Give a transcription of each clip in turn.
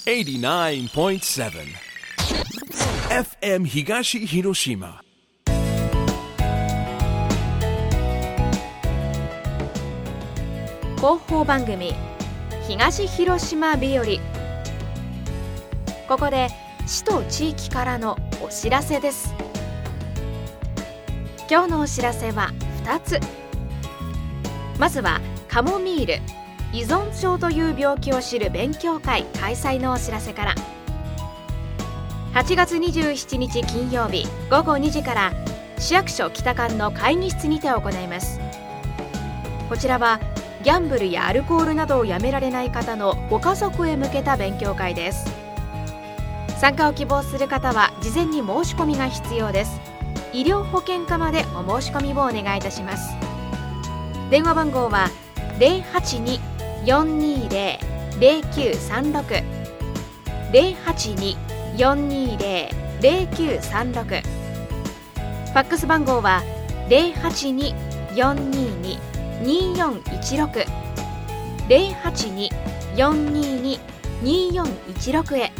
89.7 FM 東広島。 広報番組東広島日和。ここで市と地域からのお知らせです。今日のお知らせは2つ。まずはカモミール依存症という病気を知る勉強会開催のお知らせから。8月27日金曜日午後2時から市役所北館の会議室にて行います。こちらはギャンブルやアルコールなどをやめられない方のご家族へ向けた勉強会です。参加を希望する方は事前に申し込みが必要です。医療保険課までお申し込みをお願いいたします。電話番号は 082-420-0936 082-420-0936。ファックス番号は 082-422-2416 082-422-2416 へ。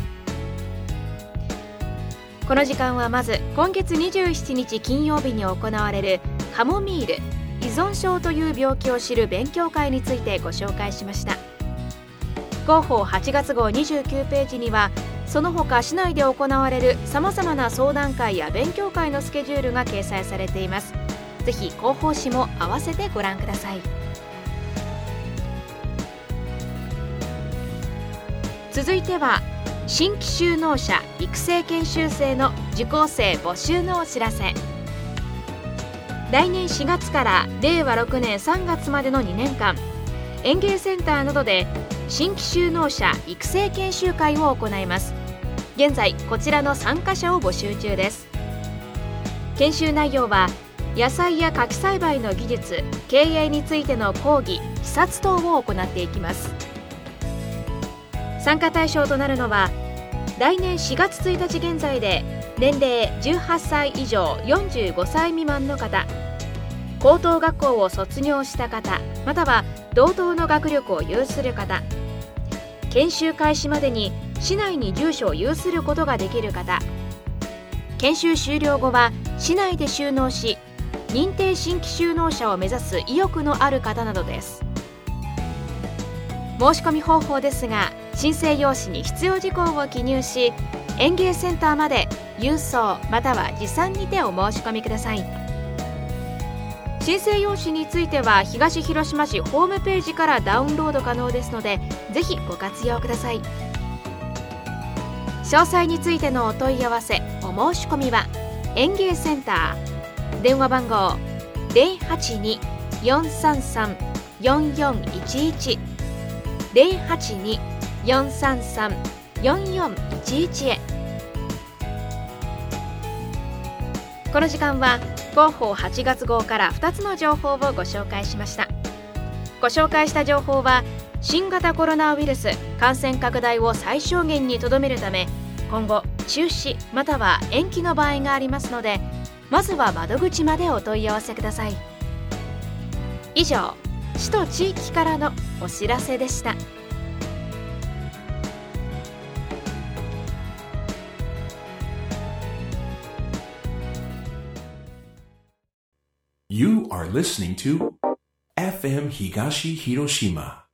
この時間はまず今月27日金曜日に行われるカモミール依存症という病気を知る勉強会についてご紹介しました。広報8月号29ページにはその他市内で行われるさまざまな相談会や勉強会のスケジュールが掲載されています。ぜひ広報誌も合わせてご覧ください。続いては新規就農者育成研修生の受講生募集のお知らせ。来年4月から令和6年3月までの2年間、園芸センターなどで新規就農者育成研修会を行います。現在こちらの参加者を募集中です。研修内容は野菜や果樹栽培の技術、経営についての講義、視察等を行っていきます。参加対象となるのは来年4月1日現在で年齢18歳以上45歳未満の方、高等学校を卒業した方、または同等の学力を有する方、研修開始までに市内に住所を有することができる方、研修終了後は市内で就農し認定新規就農者を目指す意欲のある方などです。申し込み方法ですが、申請用紙に必要事項を記入し、園芸センターまで郵送または持参にてお申し込みください。申請用紙については東広島市ホームページからダウンロード可能ですので、ぜひご活用ください。詳細についてのお問い合わせ、お申し込みは園芸センター電話番号 082-433-4411 082-433-4411 へ。この時間は広報8月号から2つの情報をご紹介しました。ご紹介した情報は新型コロナウイルス感染拡大を最小限にとどめるため、今後中止または延期の場合がありますので、まずは窓口までお問い合わせください。以上、市と地域からのお知らせでした。 You are listening to FM 東広島